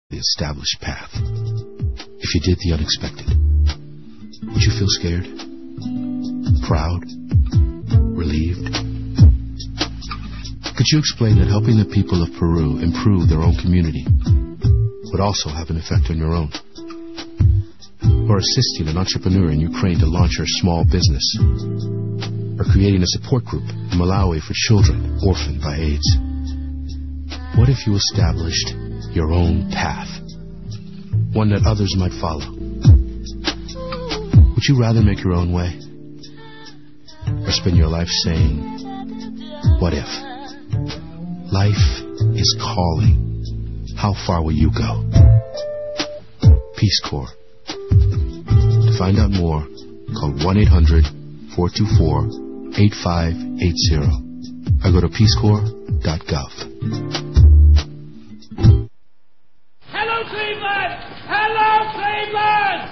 the established path. If you did the unexpected, would you feel scared? Proud? Relieved? Could you explain that helping the people of Peru improve their own community would also have an effect on your own? Or assisting an entrepreneur in Ukraine to launch her small business? Or creating a support group in Malawi for children orphaned by AIDS? What if you established your own path? One that others might follow? Would you rather make your own way? Or spend your life saying, what if? Life is calling. How far will you go? Peace Corps. To find out more, call 1-800-424-8580 or go to peacecorps.gov. Hello, Cleveland! Hello, Cleveland!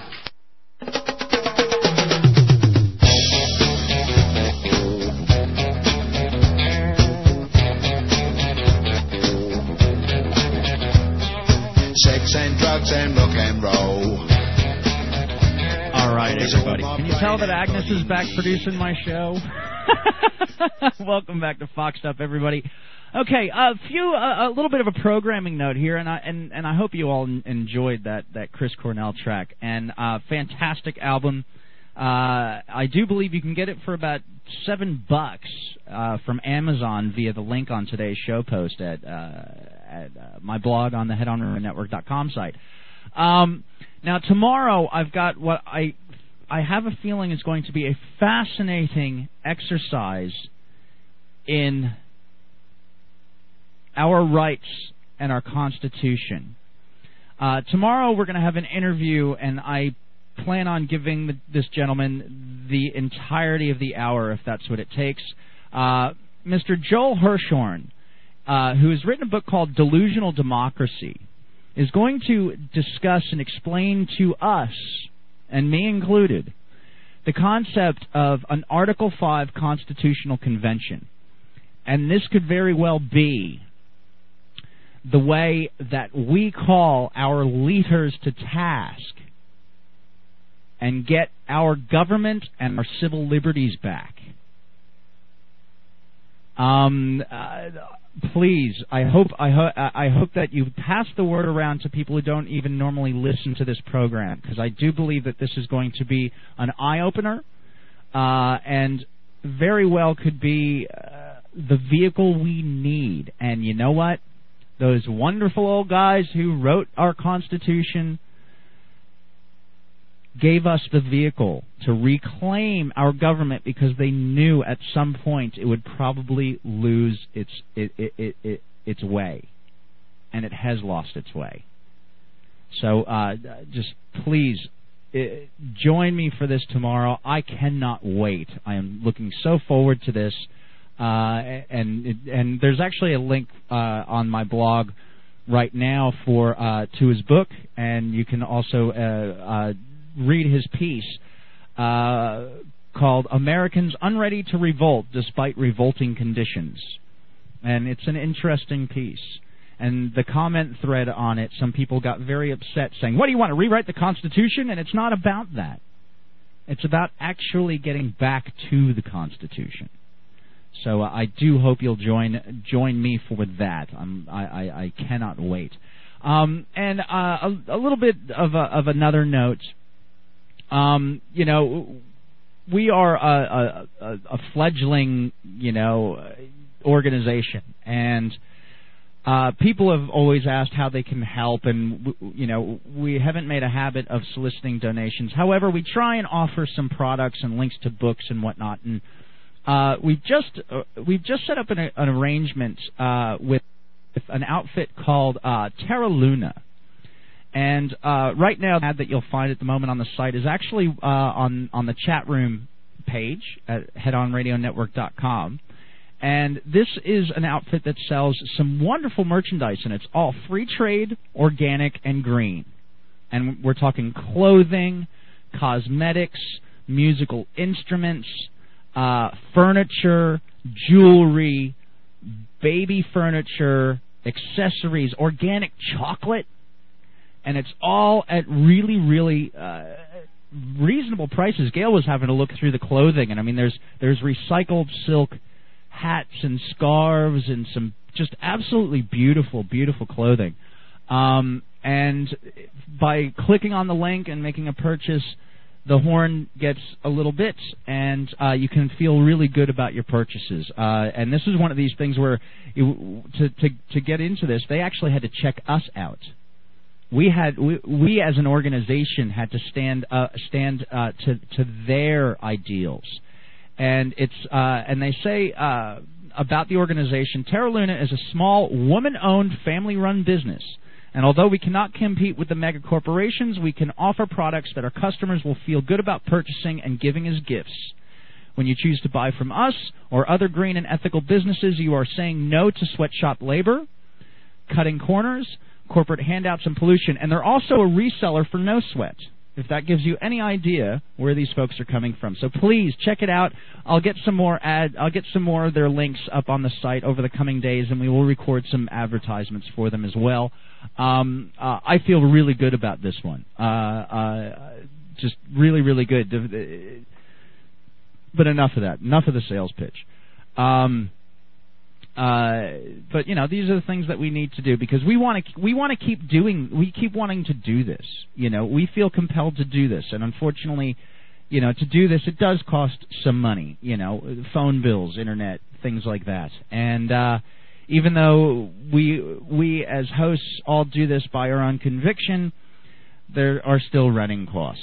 Sex and drugs and rock and roll. All right, everybody. Can you tell that Agnes is back producing my show? Welcome back to Fox Stuff, everybody. Okay, a little bit of a programming note here, and I hope you all enjoyed that Chris Cornell track. And fantastic album. I do believe you can get it for about $7 from Amazon via the link on today's show post at my blog on the headonradionetwork.com site. Now tomorrow I've got what I have a feeling is going to be a fascinating exercise in our rights and our Constitution. Tomorrow we're going to have an interview, and I plan on giving this gentleman the entirety of the hour, if that's what it takes. Mr. Joel Hirshhorn, who has written a book called Delusional Democracy, is going to discuss and explain to us, and me included, the concept of an Article 5 constitutional convention. And this could very well be the way that we call our leaders to task and get our government and our civil liberties back. Please, I hope that you pass the word around to people who don't even normally listen to this program, because I do believe that this is going to be an eye-opener, and very well could be the vehicle we need. And you know what? Those wonderful old guys who wrote our Constitution gave us the vehicle to reclaim our government, because they knew at some point it would probably lose its way, and it has lost its way. So just please join me for this tomorrow. I cannot wait. I am looking so forward to this, and there's actually a link on my blog right now for to his book, and you can also read his piece called Americans Unready to Revolt Despite Revolting Conditions. And it's an interesting piece. And the comment thread on it, some people got very upset saying, what do you want, to rewrite the Constitution? And it's not about that. It's about actually getting back to the Constitution. So I do hope you'll join me for that. I cannot wait. And a little bit of another note. You know, we are a fledgling, organization, and people have always asked how they can help, and we haven't made a habit of soliciting donations. However, we try and offer some products and links to books and whatnot, and we've just set up an arrangement with an outfit called Terra Luna. And right now, the ad that you'll find at the moment on the site is actually on the chat room page at headonradionetwork.com. And this is an outfit that sells some wonderful merchandise, and it's all free trade, organic, and green. And we're talking clothing, cosmetics, musical instruments, furniture, jewelry, baby furniture, accessories, organic chocolate. and it's all at really, really reasonable prices. Gail was having to look through the clothing, and I mean, there's recycled silk hats and scarves and some just absolutely beautiful, beautiful clothing. And by clicking on the link and making a purchase, the Horn gets a little bit, and you can feel really good about your purchases. And this is one of these things where to get into this, they actually had to check us out. We as an organization had to stand to their ideals, and and they say about the organization, Terra Luna is a small woman-owned, family-run business. And although we cannot compete with the mega corporations, we can offer products that our customers will feel good about purchasing and giving as gifts. When you choose to buy from us or other green and ethical businesses, you are saying no to sweatshop labor, cutting corners, corporate handouts, and pollution. And they're also a reseller for No Sweat, if that gives you any idea where these folks are coming from. So please check it out. I'll get some more of their links up on the site over the coming days, and we will record some advertisements for them as well. I feel really good about this one. Just really, really good. But enough of that. Enough of the sales pitch. But you know, these are the things that we need to do because we want to keep wanting to do this. You know, we feel compelled to do this, and unfortunately, you know, to do this it does cost some money. You know, phone bills, internet, things like that. And even though we as hosts all do this by our own conviction, there are still running costs.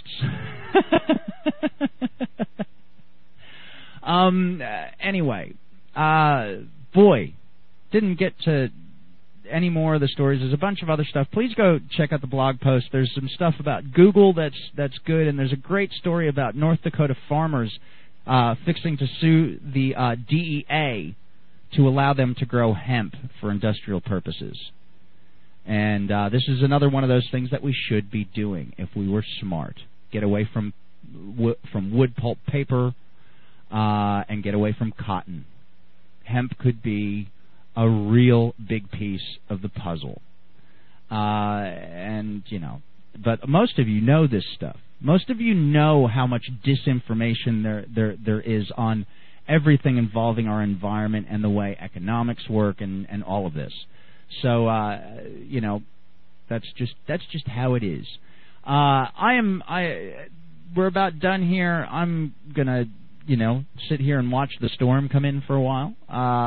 Anyway. Boy, didn't get to any more of the stories. There's a bunch of other stuff. Please go check out the blog post. There's some stuff about Google that's good, and there's a great story about North Dakota farmers fixing to sue the DEA to allow them to grow hemp for industrial purposes. And this is another one of those things that we should be doing if we were smart. Get away from wood pulp paper and get away from cotton. Hemp could be a real big piece of the puzzle. And, you know, but most of you know this stuff. Most of you know how much disinformation there is on everything involving our environment and the way economics work and all of this. So, you know, that's just how it is. We're about done here. I'm going to, you know, sit here and watch the storm come in for a while.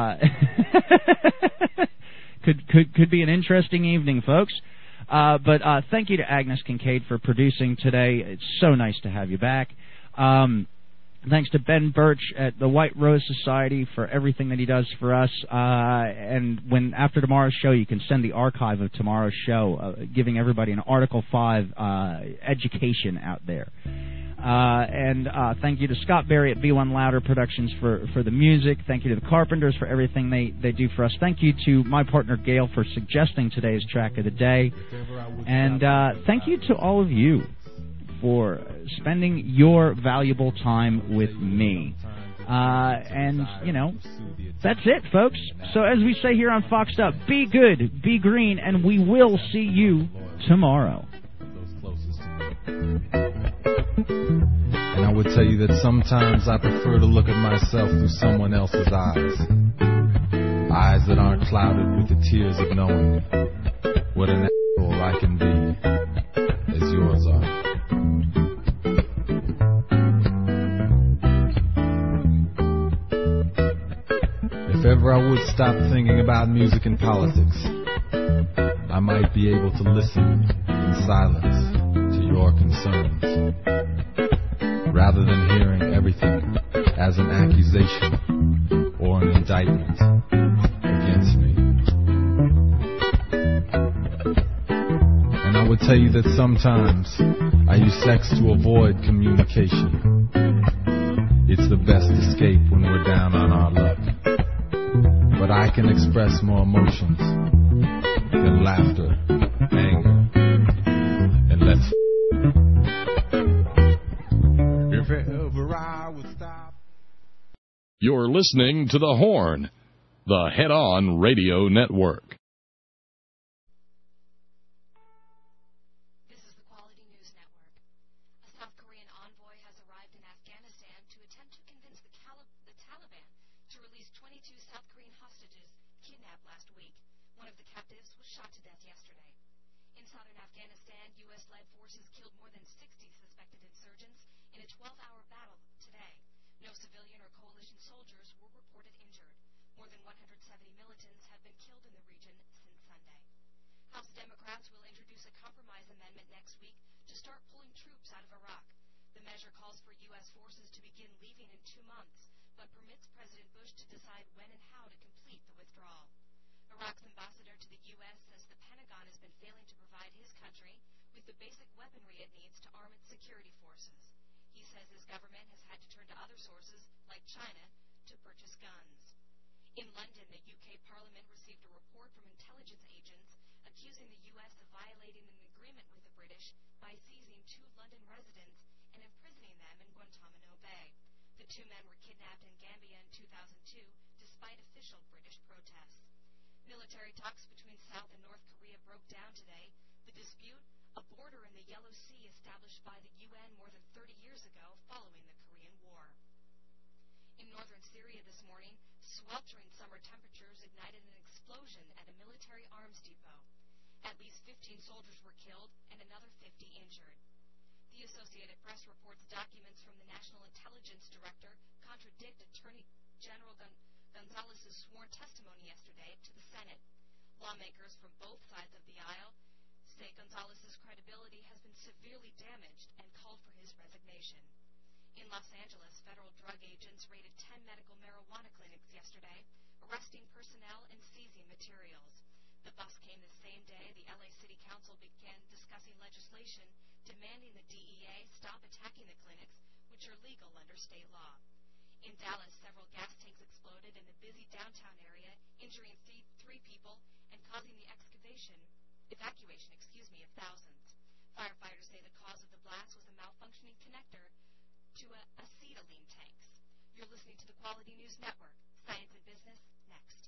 Could be an interesting evening, folks. But thank you to Agnes Kincaid for producing today. It's so nice to have you back. Thanks to Ben Birch at the White Rose Society for everything that he does for us. And after tomorrow's show, you can send the archive of tomorrow's show, giving everybody an Article 5 education out there. And thank you to Scott Berry at B1 Louder Productions for the music. Thank you to the Carpenters for everything they do for us. Thank you to my partner Gail for suggesting today's track of the day. And thank you to all of you for spending your valuable time with me. And, you know, that's it, folks. So as we say here on Foxed Up, be good, be green, and we will see you tomorrow. And I would tell you that sometimes I prefer to look at myself through someone else's eyes. Eyes that aren't clouded with the tears of knowing what an asshole I can be, as yours are. If ever I would stop thinking about music and politics, I might be able to listen in silence to your concerns, rather than hearing everything as an accusation or an indictment against me. And I would tell you that sometimes I use sex to avoid communication. It's the best escape when we're down on our luck. But I can express more emotions than laughter, anger, and let's if ever I would stop. You're listening to The Horn, the head-on radio network. South Korean envoy has arrived in Afghanistan to attempt to convince the Taliban to release 22 South Korean hostages kidnapped last week. One of the captives was shot to death yesterday. In southern Afghanistan, U.S.-led forces killed more than 60 suspected insurgents in a 12-hour battle today. No civilian or coalition soldiers were reported injured. More than 170 militants have been killed in the region since Sunday. House Democrats will introduce a compromise amendment next week to start pulling troops out of Iraq. The measure calls for U.S. forces to begin leaving in 2 months, but permits President Bush to decide when and how to complete the withdrawal. Iraq's ambassador to the U.S. says the Pentagon has been failing to provide his country with the basic weaponry it needs to arm its security forces. He says his government has had to turn to other sources, like China, to purchase guns. In London, the UK Parliament received a report from intelligence agents accusing the U.S. of violating an agreement with the British by seizing 2 London residents and imprisoning them in Guantanamo Bay. The 2 men were kidnapped in Gambia in 2002, despite official British protests. Military talks between South and North Korea broke down today. The dispute, a border in the Yellow Sea established by the UN more than 30 years ago following the Korean War. In northern Syria this morning, sweltering summer temperatures ignited an explosion at a military arms depot. At least 15 soldiers were killed and another 50 injured. The Associated Press reports documents from the National Intelligence Director contradict Attorney General Gonzalez's sworn testimony yesterday to the Senate. Lawmakers from both sides of the aisle say Gonzalez's credibility has been severely damaged and called for his resignation. In Los Angeles, federal drug agents raided 10 medical marijuana clinics yesterday, arresting personnel and seizing materials. The bust came the same day the LA City Council began discussing legislation demanding the DEA stop attacking the clinics, which are legal under state law. In Dallas, several gas tanks exploded in a busy downtown area, injuring 3 people and causing the evacuation of thousands. Firefighters say the cause of the blast was a malfunctioning connector to acetylene tanks. You're listening to the Quality News Network. Science and Business, next.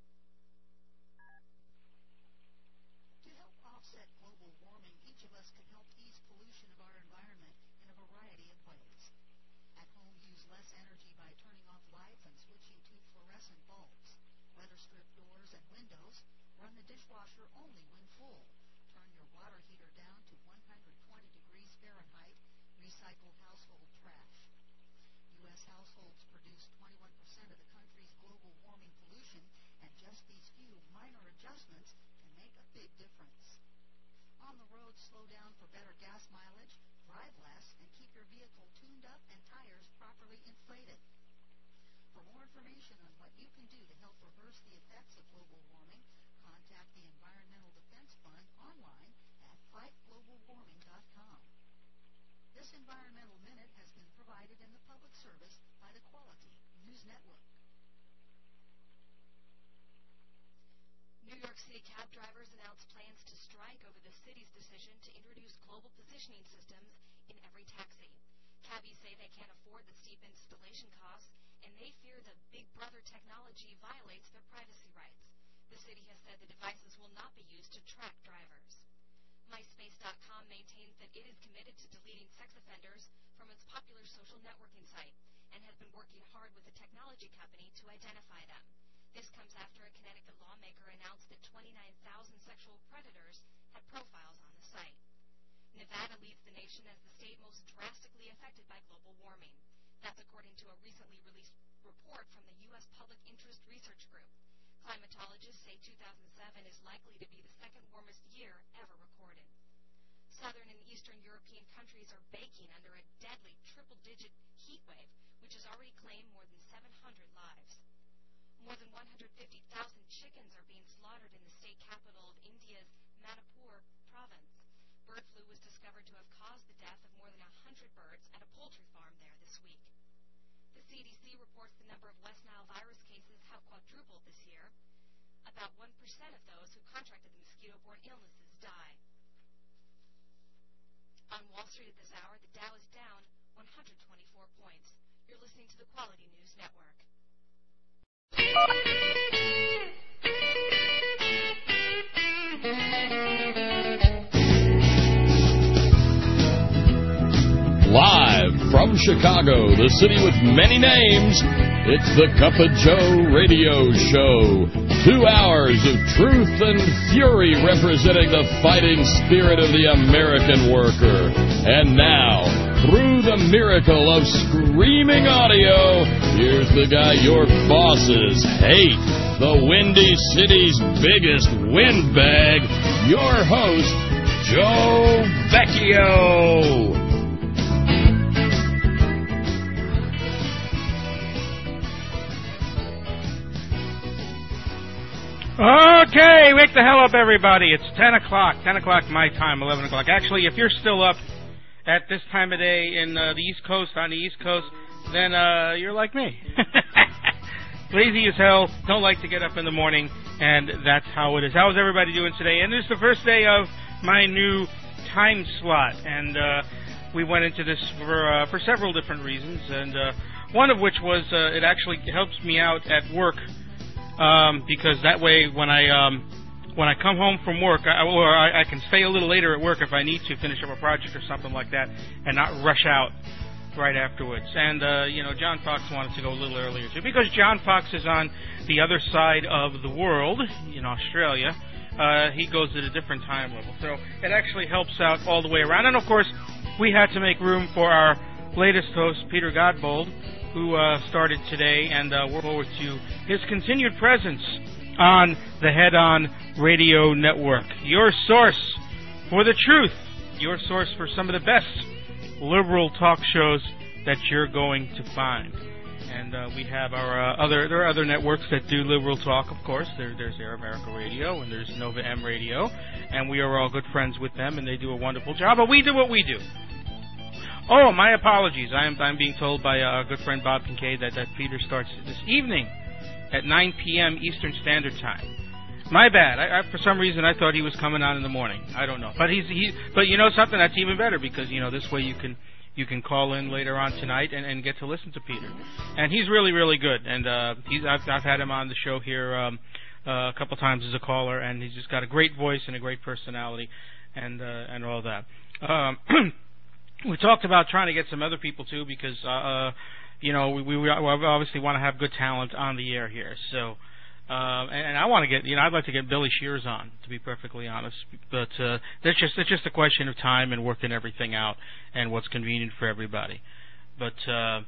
To help offset global warming, each of us can help ease pollution of our environment in a variety of ways. At home, use less energy by turning off lights and switching to fluorescent bulbs. Weather strip doors and windows. Run the dishwasher only when full. Turn your water heater down to 120 degrees Fahrenheit. Recycle household trash. U.S. households produce 21% of the country's global warming pollution, and just these few minor adjustments can make a big difference. On the road, slow down for better gas mileage, drive less, and keep your vehicle tuned up and tires properly inflated. For more information on what you can do to help reverse the effects of global warming, contact the Environmental Defense Fund online at fightglobalwarming.com. This Environmental Minute has been provided in the public service by the Quality News Network. New York City cab drivers announced plans to strike over the city's decision to introduce global positioning systems in every taxi. Cabbies say they can't afford the steep installation costs, and they fear the Big Brother technology violates their privacy rights. The city has said the devices will not be used to track drivers. MySpace.com maintains that it is committed to deleting sex offenders from its popular social networking site and has been working hard with the technology company to identify them. This comes after a Connecticut lawmaker announced that 29,000 sexual predators had profiles on the site. Nevada leads the nation as the state most drastically affected by global warming. That's according to a recently released report from the U.S. Public Interest Research Group. Climatologists say 2007 is likely to be the second warmest year ever recorded. Southern and Eastern European countries are baking under a deadly triple-digit heat wave, which has already claimed more than 700 lives. More than 150,000 chickens are being slaughtered in the state capital of India's Manipur province. Bird flu was discovered to have caused the death of more than 100 birds at a poultry farm there this week. The CDC reports the number of West Nile virus cases have quadrupled this year. About 1% of those who contracted the mosquito-borne illnesses die. On Wall Street at this hour, the Dow is down 124 points. You're listening to the Quality News Network. From Chicago, the city with many names, it's the Cup of Joe radio show. 2 hours of truth and fury representing the fighting spirit of the American worker. And now, through the miracle of screaming audio, here's the guy your bosses hate, the Windy City's biggest windbag, your host, Joe Vecchio. Okay, wake the hell up, everybody. It's 10 o'clock. 10 o'clock my time, 11 o'clock. Actually, if you're still up at this time of day in the East Coast, on the East Coast, then you're like me. Lazy as hell, don't like to get up in the morning, and that's how it is. How's everybody doing today? And this is the first day of my new time slot, and we went into this for several different reasons, and one of which was it actually helps me out at work. Because that way, when I come home from work, I can stay a little later at work if I need to finish up a project or something like that, and not rush out right afterwards. And John Fox wanted to go a little earlier too, because John Fox is on the other side of the world in Australia. He goes at a different time level, so it actually helps out all the way around. And of course, we had to make room for our latest host, Peter Godbold, who started today, and we're forward to his continued presence on the Head On Radio Network. Your source for the truth, your source for some of the best liberal talk shows that you're going to find. And we have our there are other networks that do liberal talk, of course. There's Air America Radio, and there's Nova M Radio, and we are all good friends with them, and they do a wonderful job, but we do what we do. Oh, my apologies. I'm being told by our good friend Bob Kincaid that Peter starts this evening at 9 p.m. Eastern Standard Time. My bad. I for some reason I thought he was coming on in the morning. I don't know, but but you know something, that's even better, because this way you can call in later on tonight and get to listen to Peter. And he's really, really good. And I've had him on the show here a couple times as a caller, and he's just got a great voice and a great personality and all that. We talked about trying to get some other people too, because we obviously want to have good talent on the air here. So, and I want to get, I'd like to get Billy Shears on, to be perfectly honest. But it's just a question of time and working everything out and what's convenient for everybody. But at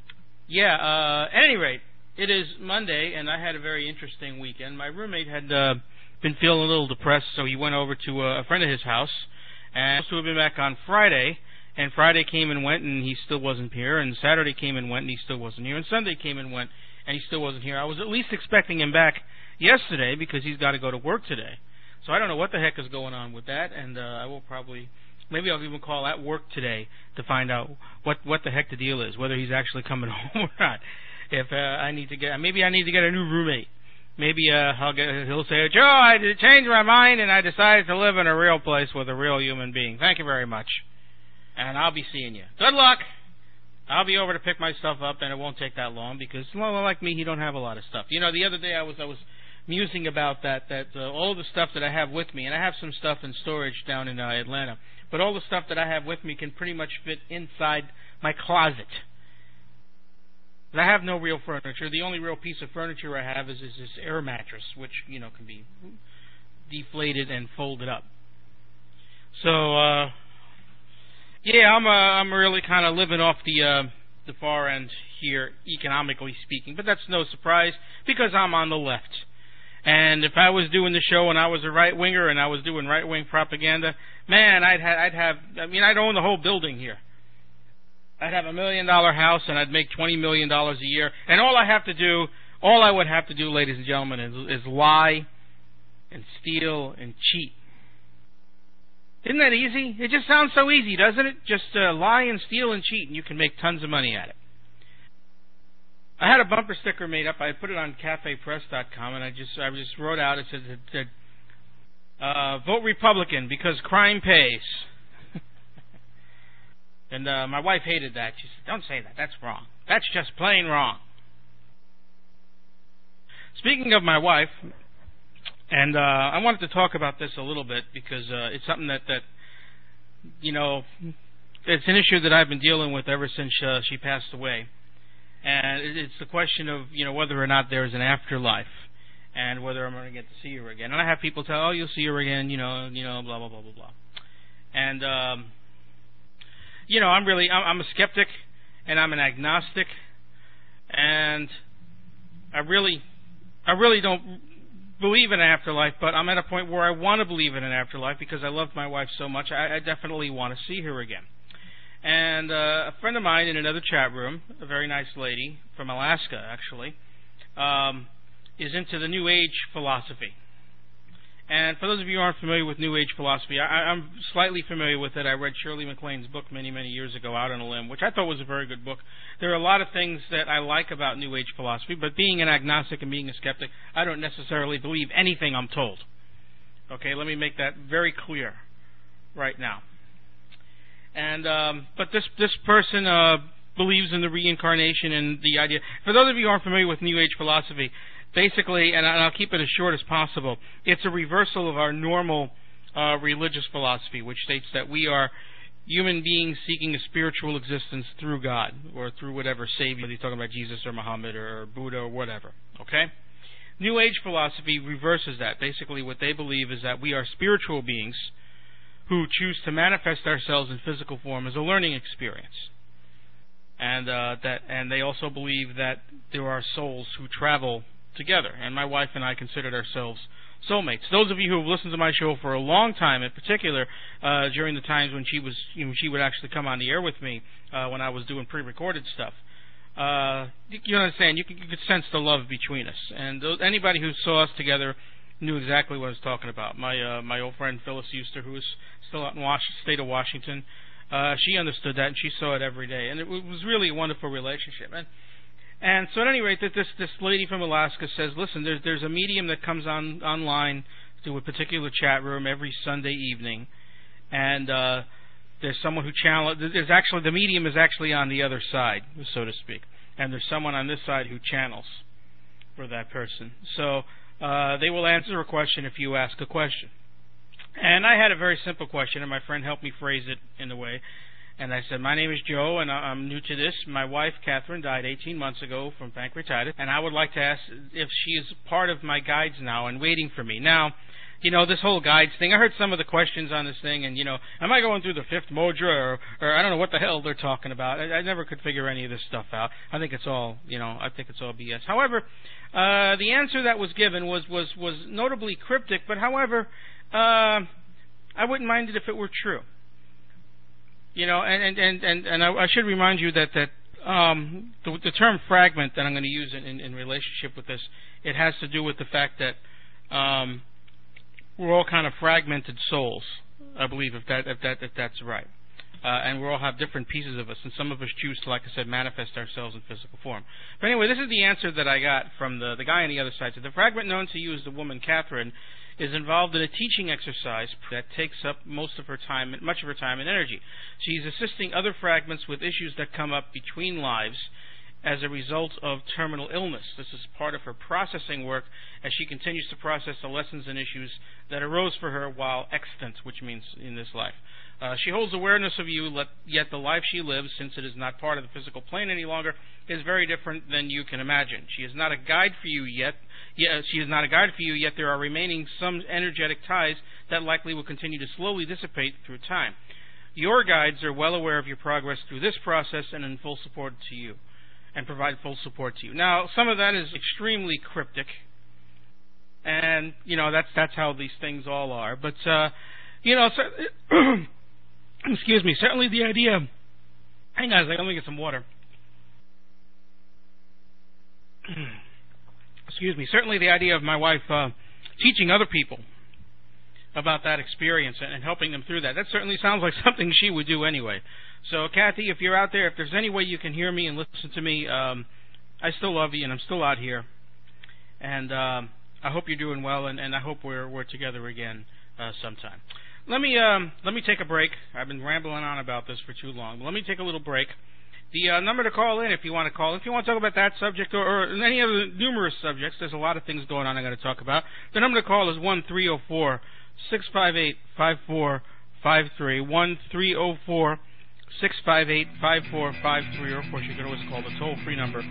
any rate, it is Monday, and I had a very interesting weekend. My roommate had been feeling a little depressed, so he went over to a friend of his house, and supposed to have been back on Friday. And Friday came and went, and he still wasn't here. And Saturday came and went, and he still wasn't here. And Sunday came and went, and he still wasn't here. I was at least expecting him back yesterday, because he's got to go to work today. So I don't know what the heck is going on with that, and I will maybe I'll even call at work today to find out what the heck the deal is, whether he's actually coming home or not. If maybe I need to get a new roommate. Maybe he'll say, Joe, I changed my mind, and I decided to live in a real place with a real human being. Thank you very much. And I'll be seeing you. Good luck. I'll be over to pick my stuff up, and it won't take that long, because, like me, he don't have a lot of stuff. The other day I was musing about that all the stuff that I have with me, and I have some stuff in storage down in Atlanta, but all the stuff that I have with me can pretty much fit inside my closet. I have no real furniture. The only real piece of furniture I have is this air mattress, which, can be deflated and folded up. So, I'm really kind of living off the far end here, economically speaking. But that's no surprise, because I'm on the left. And if I was doing the show and I was a right-winger and I was doing right-wing propaganda, man, I'd own the whole building here. I'd have $1 million house, and I'd make $20 million a year. And all I would have to do, ladies and gentlemen, is lie and steal and cheat. Isn't that easy? It just sounds so easy, doesn't it? Just lie and steal and cheat, and you can make tons of money at it. I had a bumper sticker made up. I put it on cafepress.com, and I just wrote out, it said vote Republican because crime pays. And my wife hated that. She said, don't say that. That's wrong. That's just plain wrong. Speaking of my wife, and I wanted to talk about this a little bit, because it's something that it's an issue that I've been dealing with ever since she passed away, and it's the question of whether or not there is an afterlife, and whether I'm going to get to see her again. And I have people tell, "Oh, you'll see her again," blah blah blah blah blah. And I'm a skeptic, and I'm an agnostic, and I really don't believe in an afterlife, but I'm at a point where I want to believe in an afterlife because I love my wife so much. I definitely want to see her again. And a friend of mine in another chat room, a very nice lady from Alaska, actually, is into the New Age philosophy. And for those of you who aren't familiar with New Age philosophy, I'm slightly familiar with it. I read Shirley MacLaine's book many, many years ago, Out on a Limb, which I thought was a very good book. There are a lot of things that I like about New Age philosophy, but being an agnostic and being a skeptic, I don't necessarily believe anything I'm told. Okay, let me make that very clear right now. And but this person believes in the reincarnation and the idea. For those of you who aren't familiar with New Age philosophy, basically, and I'll keep it as short as possible, it's a reversal of our normal religious philosophy, which states that we are human beings seeking a spiritual existence through God, or through whatever savior, whether you're talking about Jesus or Muhammad or Buddha or whatever. Okay? New Age philosophy reverses that. Basically, what they believe is that we are spiritual beings who choose to manifest ourselves in physical form as a learning experience. And they also believe that there are souls who travel together, and my wife and I considered ourselves soulmates. Those of you who have listened to my show for a long time, in particular during the times when she would actually come on the air with me when I was doing pre-recorded stuff, you understand, you could sense the love between us. And anybody who saw us together knew exactly what I was talking about. My old friend Phyllis Euster, who is still out in the state of Washington, she understood that, and she saw it every day, and it was really a wonderful relationship. And so at any rate, that this lady from Alaska says, listen, there's a medium that comes online to a particular chat room every Sunday evening, and there's someone who the medium is actually on the other side, so to speak, and there's someone on this side who channels for that person. So they will answer a question if you ask a question. And I had a very simple question, and my friend helped me phrase it in a way. And I said, my name is Joe, and I'm new to this. My wife, Catherine, died 18 months ago from pancreatitis, and I would like to ask if she is part of my guides now and waiting for me. Now, this whole guides thing, I heard some of the questions on this thing, and, am I going through the fifth mudra, or I don't know what the hell they're talking about. I never could figure any of this stuff out. I think it's all, BS. However, the answer that was given was notably cryptic, but however, I wouldn't mind it if it were true. And I should remind you that the term fragment that I'm going to use in relationship with this, it has to do with the fact that we're all kind of fragmented souls. I believe if that's right, and we all have different pieces of us, and some of us choose to, like I said, manifest ourselves in physical form. But anyway, this is the answer that I got from the guy on the other side. So the fragment known to you as the woman Catherine is involved in a teaching exercise that takes up much of her time and energy. She's assisting other fragments with issues that come up between lives as a result of terminal illness. This is part of her processing work as she continues to process the lessons and issues that arose for her while extant, which means in this life. She holds awareness of you, yet the life she lives, since it is not part of the physical plane any longer, is very different than you can imagine. She is not a guide for you yet. Yet there are remaining some energetic ties that likely will continue to slowly dissipate through time. Your guides are well aware of your progress through this process and in full support to you, and provide full support to you. Now, some of that is extremely cryptic, and that's how these things all are. But excuse me. Certainly, the idea. Hang on a second. Let me get some water. Excuse me. Certainly, the idea of my wife teaching other people about that experience and helping them through that certainly sounds like something she would do anyway. So, Kathy, if you're out there, if there's any way you can hear me and listen to me, I still love you, and I'm still out here. And I hope you're doing well, and I hope we're together again sometime. Let me take a break. I've been rambling on about this for too long. Let me take a little break. The number to call in, if you want to call, if you want to talk about that subject or any other numerous subjects, there's a lot of things going on I'm going to talk about. The number to call is 1-304-658-5453, 1-304 658-5453, or of course you can always call the toll-free number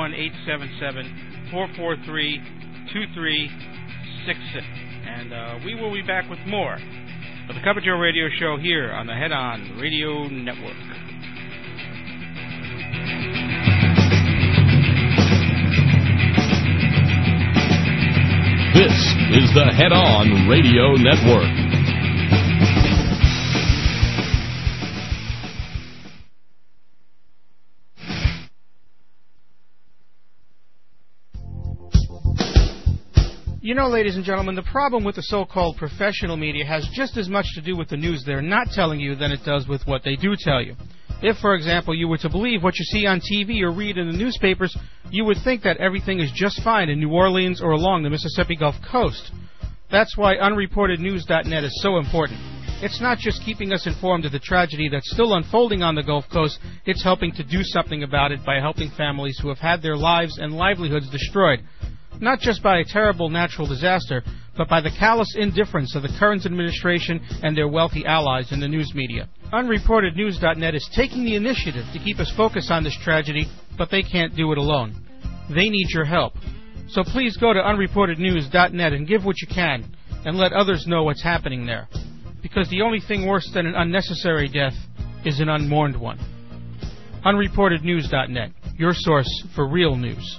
1-877-443-2366. And we will be back with more of the Cup of Joe Radio Show here on the Head On Radio Network. This is the Head On Radio Network. You know, ladies and gentlemen, the problem with the so-called professional media has just as much to do with the news they're not telling you than it does with what they do tell you. If, for example, you were to believe what you see on TV or read in the newspapers, you would think that everything is just fine in New Orleans or along the Mississippi Gulf Coast. That's why unreportednews.net is so important. It's not just keeping us informed of the tragedy that's still unfolding on the Gulf Coast, it's helping to do something about it by helping families who have had their lives and livelihoods destroyed. Not just by a terrible natural disaster, but by the callous indifference of the current administration and their wealthy allies in the news media. Unreportednews.net is taking the initiative to keep us focused on this tragedy, but they can't do it alone. They need your help. So please go to unreportednews.net and give what you can, and let others know what's happening there. Because the only thing worse than an unnecessary death is an unmourned one. Unreportednews.net, your source for real news.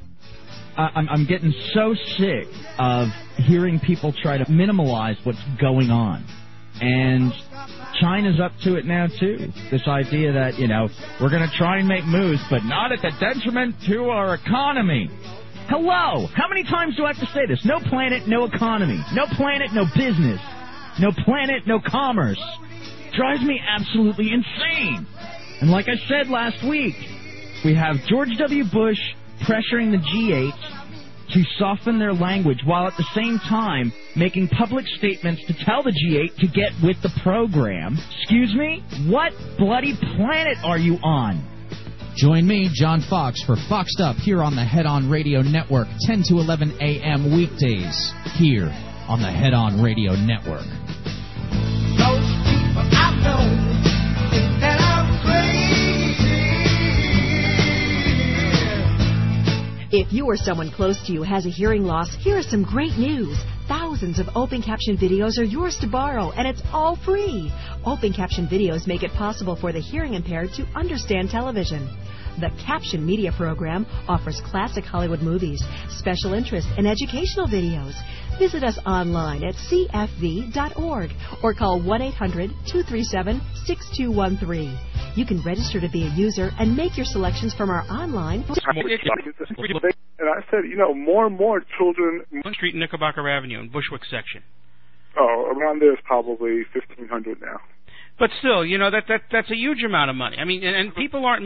I'm getting so sick of hearing people try to minimize what's going on. And China's up to it now, too. This idea that, we're going to try and make moves, but not at the detriment to our economy. Hello! How many times do I have to say this? No planet, no economy. No planet, no business. No planet, no commerce. Drives me absolutely insane. And like I said last week, we have George W. Bush pressuring the G8 to soften their language while at the same time making public statements to tell the G8 to get with the program. Excuse me? What bloody planet are you on? Join me, John Fox, for Foxed Up here on the Head On Radio Network, 10 to 11 a.m. weekdays, here on the Head On Radio Network. Those people I know think that I'm crazy. If you or someone close to you has a hearing loss, here is some great news. Thousands of open caption videos are yours to borrow, and it's all free. Open caption videos make it possible for the hearing impaired to understand television. The Caption Media Program offers classic Hollywood movies, special interest, and educational videos. Visit us online at cfv.org or call 1-800-237-6213. You can register to be a user and make your selections from our online... And I said, more and more children... 1 Street, Knickerbocker Avenue, in Bushwick section. Oh, around there is probably 1,500 now. But still, that's a huge amount of money. I mean, and people aren't...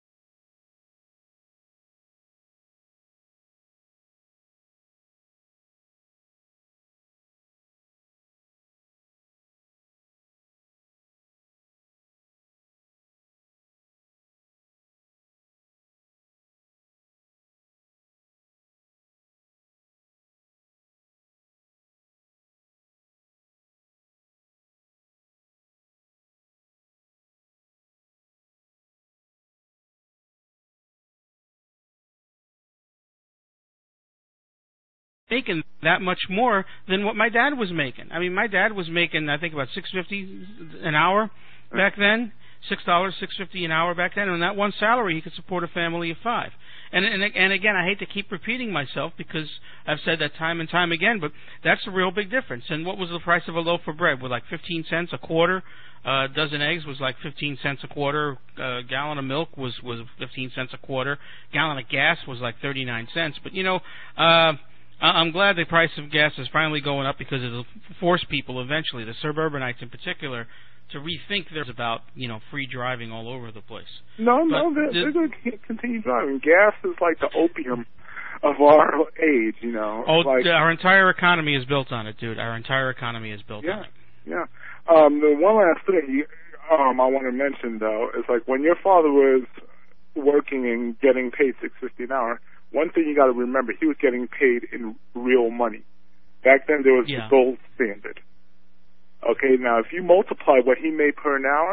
making that much more than what my dad was making. I mean, my dad was making, I think, about $6.50 an hour back then. $6.50 an hour back then, and on that one salary, he could support a family of 5. And again, I hate to keep repeating myself because I've said that time and time again, but that's a real big difference. And what was the price of a loaf of bread? Was like 15 cents a quarter. A dozen eggs was like 15 cents a quarter. A gallon of milk was 15 cents a quarter. A gallon of gas was like 39 cents. But I'm glad the price of gas is finally going up because it'll force people eventually, the suburbanites in particular, to rethink there's about, free driving all over the place. No, they're going to continue driving. Gas is like the opium of our age, our entire economy is built on it, dude. Our entire economy is built on it. Yeah. The one last thing I want to mention, though, is like when your father was working and getting paid $6.50 an hour, one thing you got to remember, he was getting paid in real money. Back then, there was the gold standard. Okay, now if you multiply what he made per an hour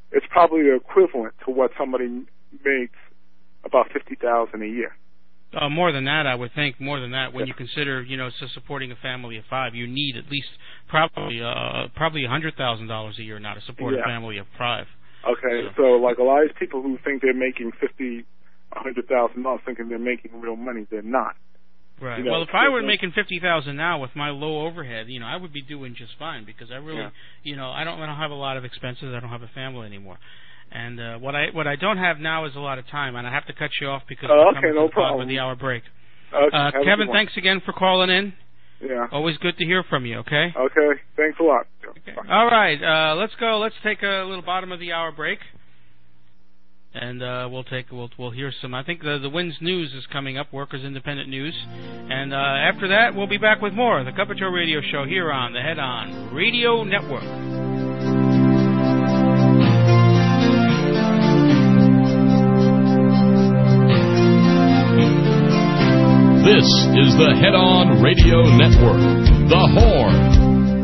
it's probably equivalent to what somebody makes about $50,000 a year. More than that, I would think. More than that, when you consider, supporting a family of 5, you need at least probably $100,000 a year now to support a family of 5. Okay, so like a lot of people who think they're making $100,000 thinking they're making real money, they're not. Right. Well, if I were making $50,000 now with my low overhead, I would be doing just fine because I really, I don't have a lot of expenses. I don't have a family anymore. And what I don't have now is a lot of time, and I have to cut you off because we're coming to the top of the hour break. Kevin, thanks again for calling in. Yeah. Always good to hear from you, okay? Okay. Thanks a lot. Okay. All right. Let's go. Let's take a little bottom of the hour break. And we'll hear some. I think the WINS News is coming up, Workers Independent News. And after that, we'll be back with more of the Cup of Joe Radio Show here on the Head On Radio Network. This is the Head On Radio Network, the Horn.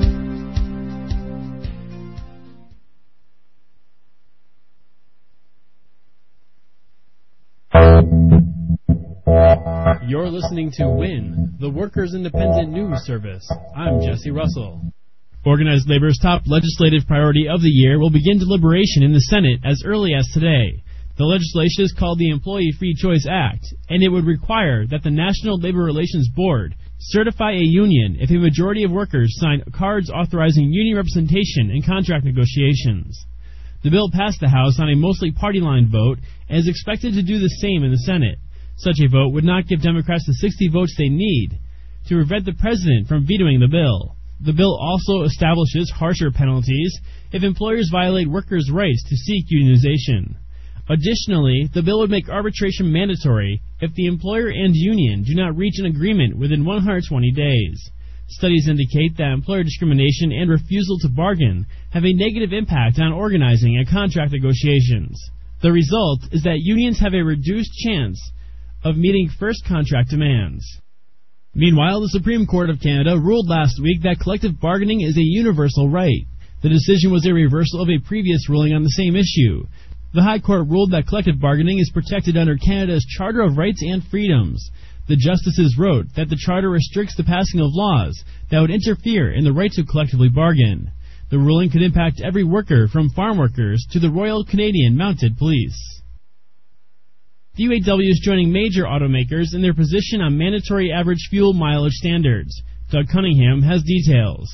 You're listening to WIN, the Workers' Independent News Service. I'm Jesse Russell. Organized labor's top legislative priority of the year will begin deliberation in the Senate as early as today. The legislation is called the Employee Free Choice Act, and it would require that the National Labor Relations Board certify a union if a majority of workers sign cards authorizing union representation in contract negotiations. The bill passed the House on a mostly party-line vote and is expected to do the same in the Senate. Such a vote would not give Democrats the 60 votes they need to prevent the president from vetoing the bill. The bill also establishes harsher penalties if employers violate workers' rights to seek unionization. Additionally, the bill would make arbitration mandatory if the employer and union do not reach an agreement within 120 days. Studies indicate that employer discrimination and refusal to bargain have a negative impact on organizing and contract negotiations. The result is that unions have a reduced chance of meeting first contract demands. Meanwhile, the Supreme Court of Canada ruled last week that collective bargaining is a universal right. The decision was a reversal of a previous ruling on the same issue. The High Court ruled that collective bargaining is protected under Canada's Charter of Rights and Freedoms. The justices wrote that the Charter restricts the passing of laws that would interfere in the right to collectively bargain. The ruling could impact every worker from farm workers to the Royal Canadian Mounted Police. The UAW is joining major automakers in their position on mandatory average fuel mileage standards. Doug Cunningham has details.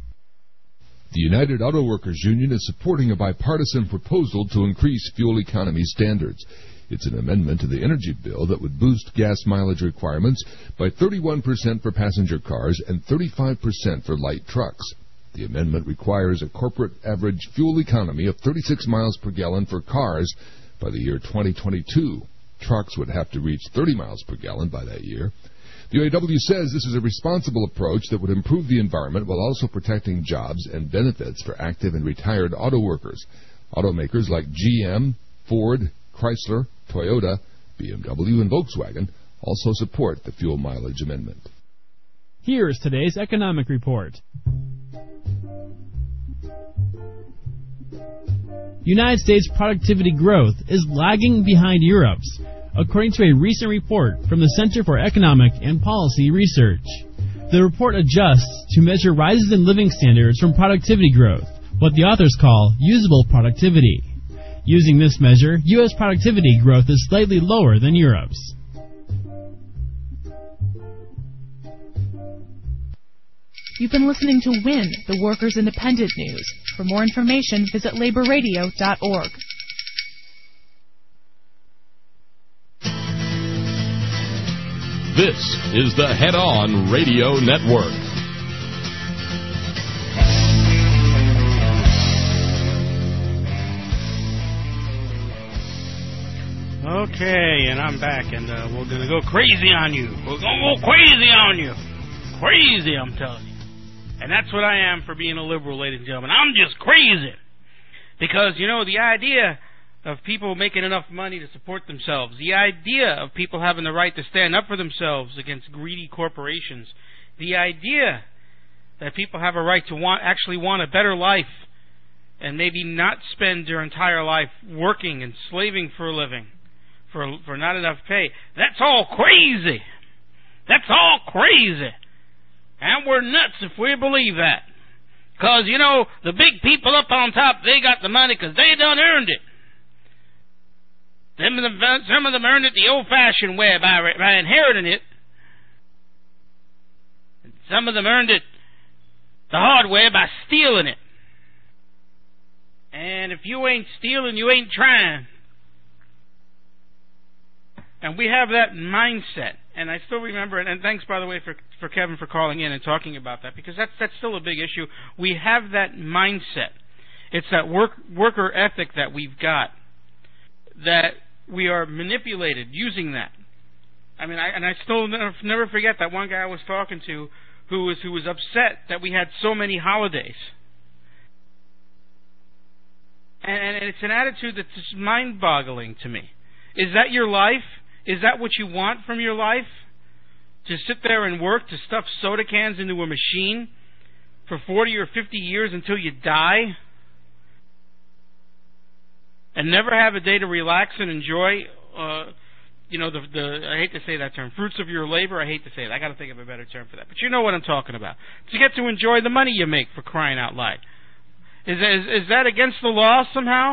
The United Auto Workers Union is supporting a bipartisan proposal to increase fuel economy standards. It's an amendment to the energy bill that would boost gas mileage requirements by 31% for passenger cars and 35% for light trucks. The amendment requires a corporate average fuel economy of 36 miles per gallon for cars by the year 2022. Trucks would have to reach 30 miles per gallon by that year. The UAW says this is a responsible approach that would improve the environment while also protecting jobs and benefits for active and retired auto workers. Automakers like GM, Ford, Chrysler, Toyota, BMW, and Volkswagen also support the fuel mileage amendment. Here is today's economic report. United States productivity growth is lagging behind Europe's, according to a recent report from the Center for Economic and Policy Research. The report adjusts to measure rises in living standards from productivity growth, what the authors call usable productivity. Using this measure, U.S. productivity growth is slightly lower than Europe's. You've been listening to WIN, the Workers' Independent News. For more information, visit laborradio.org. This is the Head On Radio Network. Okay, and I'm back, and we're going to go crazy on you. We're going to go crazy on you. Crazy, I'm telling you. And that's what I am for being a liberal, ladies and gentlemen. I'm just crazy. Because, the idea of people making enough money to support themselves, the idea of people having the right to stand up for themselves against greedy corporations, the idea that people have a right to want a better life and maybe not spend their entire life working and slaving for a living for not enough pay. That's all crazy. That's all crazy. And we're nuts if we believe that. Because, you know, the big people up on top, they got the money because they done earned it. Some of them earned it the old-fashioned way by inheriting it. And some of them earned it the hard way by stealing it. And if you ain't stealing, you ain't trying. And we have that mindset. And I still remember, and thanks, by the way, for Kevin for calling in and talking about that, because that's still a big issue. We have that mindset. It's that worker ethic that we've got, that we are manipulated using that. I mean, I still never forget that one guy I was talking to who was upset that we had so many holidays. And it's an attitude that's just mind-boggling to me. Is that your life? Is that what you want from your life? To sit there and work, to stuff soda cans into a machine for 40 or 50 years until you die? And never have a day to relax and enjoy, the I hate to say that term, fruits of your labor. I hate to say it. I got to think of a better term for that. But you know what I'm talking about. To get to enjoy the money you make, for crying out loud. Is that against the law somehow?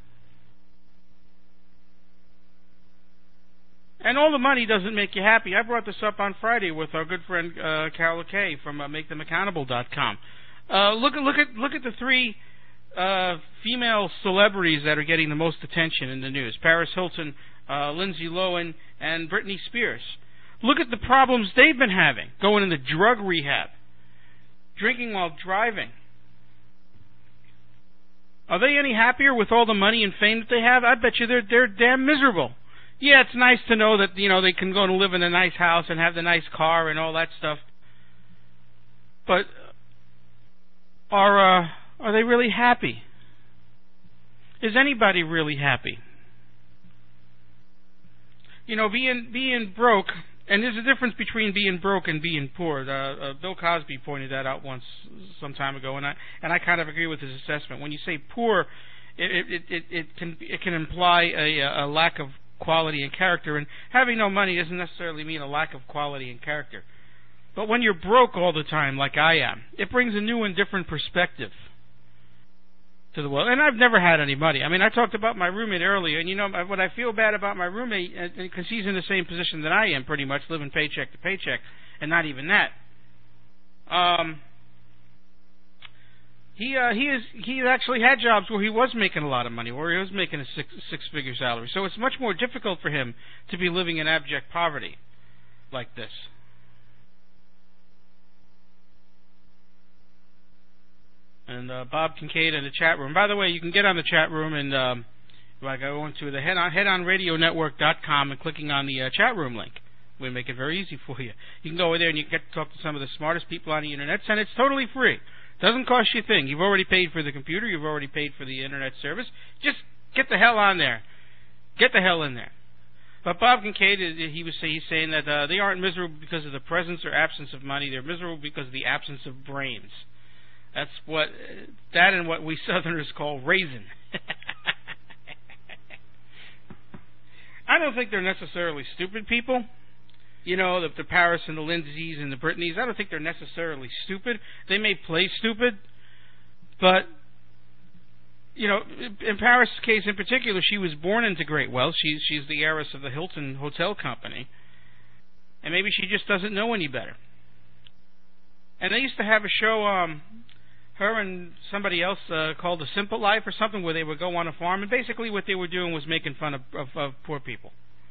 And all the money doesn't make you happy. I brought this up on Friday with our good friend Carol Kay from MakeThemAccountable.com. Look at the three female celebrities that are getting the most attention in the news: Paris Hilton, Lindsay Lohan, and Britney Spears. Look at the problems they've been having, going into drug rehab, drinking while driving. Are they any happier with all the money and fame that they have? I bet you they're damn miserable. Yeah, it's nice to know that, you know, they can go and live in a nice house and have the nice car and all that stuff. But are they really happy? Is anybody really happy? You know, being broke, and there's a difference between being broke and being poor. Bill Cosby pointed that out once some time ago, and I kind of agree with his assessment. When you say poor, it can imply a lack of quality and character, and having no money doesn't necessarily mean a lack of quality and character. But when you're broke all the time, like I am, it brings a new and different perspective to the world. And I've never had any money. I mean, I talked about my roommate earlier, and you know what I feel bad about my roommate, because he's in the same position that I am, pretty much, living paycheck to paycheck, and not even that. He actually had jobs where he was making a lot of money, where he was making a six-figure salary. So it's much more difficult for him to be living in abject poverty like this. And Bob Kincaid in the chat room. By the way, you can get on the chat room and by going to the headonradionetwork.com and clicking on the chat room link. We make it very easy for you. You can go over there and you get to talk to some of the smartest people on the internet, and it's totally free. Doesn't cost you a thing. You've already paid for the computer. You've already paid for the internet service. Just get the hell on there. Get the hell in there. But Bob Kincaid, he's saying that they aren't miserable because of the presence or absence of money. They're miserable because of the absence of brains. That's what we Southerners call raisin. I don't think they're necessarily stupid people. You know, the Paris and the Lindsays and the Britneys, I don't think they're necessarily stupid. They may play stupid, but, you know, in Paris' case in particular, she was born into great wealth. She's the heiress of the Hilton Hotel Company, and maybe she just doesn't know any better. And they used to have a show, her and somebody else called The Simple Life or something, where they would go on a farm, and basically what they were doing was making fun of poor people.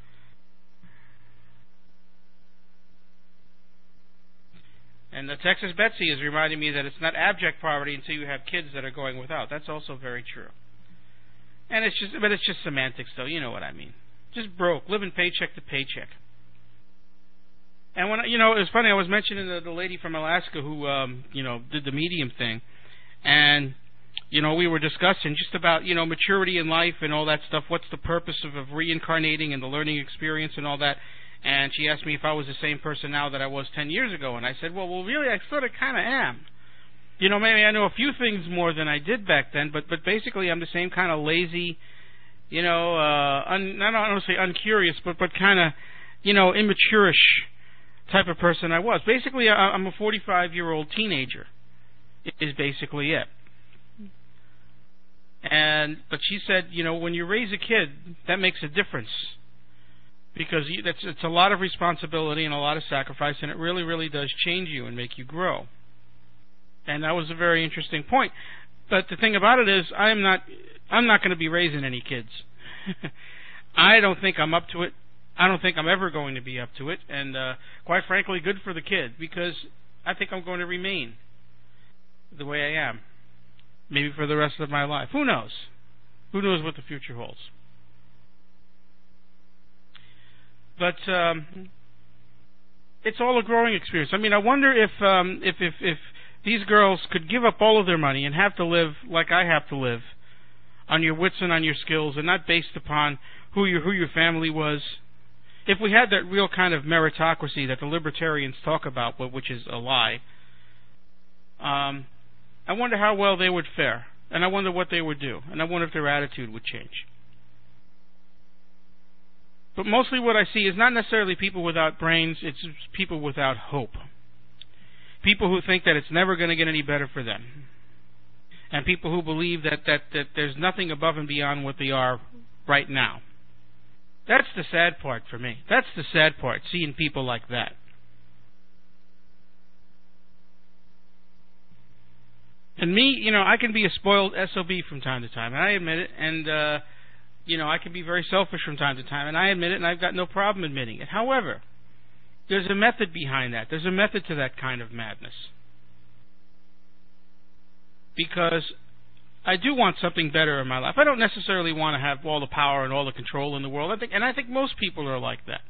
And the Texas Betsy is reminding me that it's not abject poverty until you have kids that are going without. That's also very true. And it's just semantics, though. You know what I mean. Just broke, living paycheck to paycheck. And when it was funny, I was mentioning the lady from Alaska who did the medium thing, and we were discussing just about maturity in life and all that stuff. What's the purpose of reincarnating and the learning experience and all that? And she asked me if I was the same person now that I was 10 years ago. And I said, well, really, I sort of kind of am. You know, maybe I know a few things more than I did back then, but basically I'm the same kind of lazy, you know, I don't want to say uncurious, but kind of, you know, immature-ish type of person I was. Basically, I'm a 45-year-old teenager, is basically it. But she said, you know, when you raise a kid, that makes a difference. Because it's a lot of responsibility and a lot of sacrifice, and it really, really does change you and make you grow. And that was a very interesting point. But the thing about it is, I'm not going to be raising any kids. I don't think I'm up to it. I don't think I'm ever going to be up to it. And quite frankly, good for the kid, because I think I'm going to remain the way I am. Maybe for the rest of my life. Who knows? Who knows what the future holds? But it's all a growing experience. I mean, I wonder if these girls could give up all of their money and have to live like I have to live, on your wits and on your skills, and not based upon who your family was. If we had that real kind of meritocracy that the libertarians talk about, which is a lie, I wonder how well they would fare, and I wonder what they would do, and I wonder if their attitude would change. But mostly what I see is not necessarily people without brains, it's people without hope. People who think that it's never going to get any better for them. And people who believe that there's nothing above and beyond what they are right now. That's the sad part for me. That's the sad part, seeing people like that. And me, you know, I can be a spoiled SOB from time to time, and I admit it, and, you know, I can be very selfish from time to time, and I admit it, and I've got no problem admitting it. However, there's a method behind that. There's a method to that kind of madness. Because I do want something better in my life. I don't necessarily want to have all the power and all the control in the world. I think most people are like that.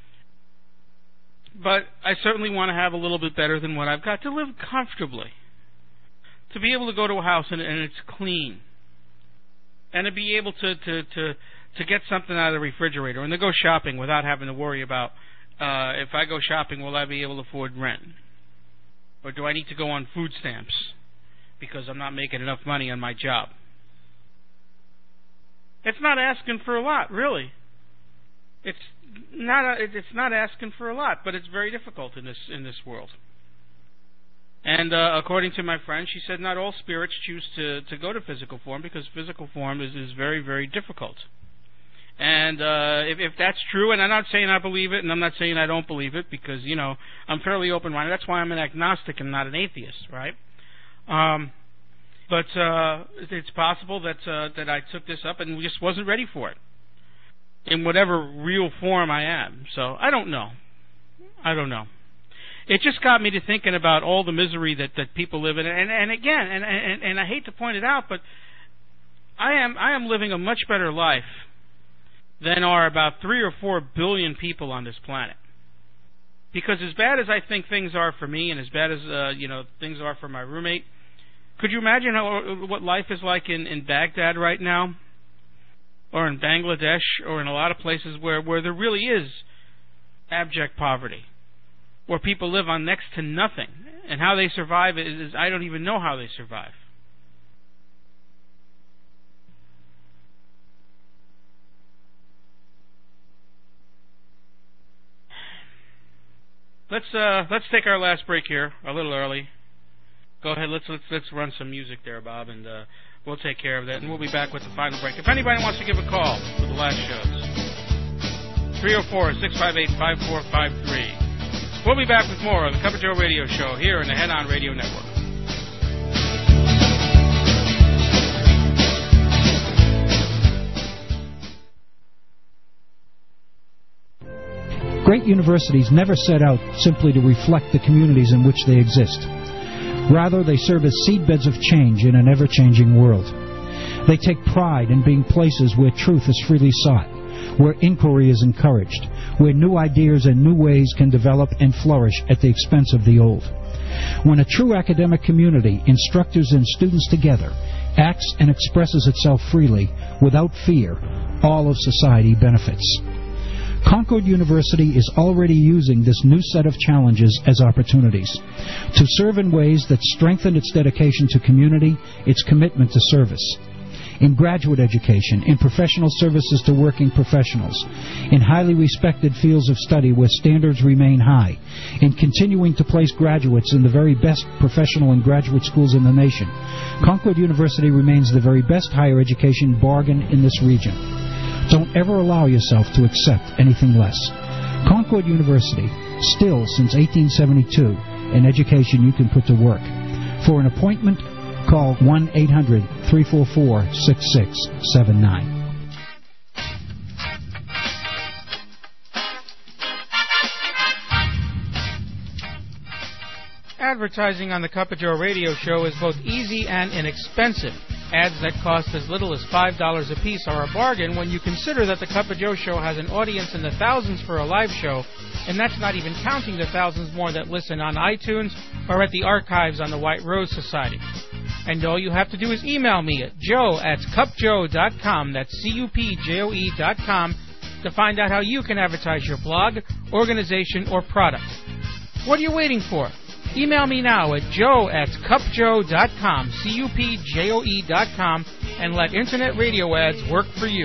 But I certainly want to have a little bit better than what I've got, to live comfortably. To be able to go to a house and it's clean. And to be able to get something out of the refrigerator and to go shopping without having to worry about, if I go shopping, will I be able to afford rent? Or do I need to go on food stamps because I'm not making enough money on my job? It's not asking for a lot, really. It's not asking for a lot, but it's very difficult in this world. And according to my friend, she said not all spirits choose to go to physical form, because physical form is very, very difficult. And if that's true, and I'm not saying I believe it, and I'm not saying I don't believe it, because, you know, I'm fairly open-minded. That's why I'm an agnostic and not an atheist, right? But it's possible that I took this up and just wasn't ready for it, in whatever real form I am. So I don't know. It just got me to thinking about all the misery that people live in, and again, and I hate to point it out, but I am living a much better life than are about 3 or 4 billion people on this planet. Because as bad as I think things are for me, and as bad as things are for my roommate, could you imagine what life is like in Baghdad right now, or in Bangladesh, or in a lot of places where there really is abject poverty, where people live on next to nothing, and how they survive is I don't even know how they survive. Let's take our last break here a little early. Go ahead, let's run some music there, Bob, and we'll take care of that, and we'll be back with the final break. If anybody wants to give a call for the last shows, 304-658-5453. We'll be back with more of the Cup of Joe Radio Show here in the Head On Radio Network. Great universities never set out simply to reflect the communities in which they exist. Rather, they serve as seedbeds of change in an ever-changing world. They take pride in being places where truth is freely sought, where inquiry is encouraged, where new ideas and new ways can develop and flourish at the expense of the old. When a true academic community, instructors and students together, acts and expresses itself freely, without fear, all of society benefits. Concord University is already using this new set of challenges as opportunities to serve in ways that strengthen its dedication to community, its commitment to service. In graduate education, in professional services to working professionals, in highly respected fields of study where standards remain high, in continuing to place graduates in the very best professional and graduate schools in the nation, Concord University remains the very best higher education bargain in this region. Don't ever allow yourself to accept anything less. Concord University, still since 1872, an education you can put to work. For an appointment, call 1-800-344-6679. Advertising on the Cup of Joe radio show is both easy and inexpensive. Ads that cost as little as $5 a piece are a bargain when you consider that the Cup of Joe show has an audience in the thousands for a live show, and that's not even counting the thousands more that listen on iTunes or at the archives on the White Rose Society. And all you have to do is email me at joe@cupjoe.com, that's CUPJOE.com, to find out how you can advertise your blog, organization, or product. What are you waiting for? Email me now at joe@cupjoe.com, CUPJOE.com, and let Internet radio ads work for you.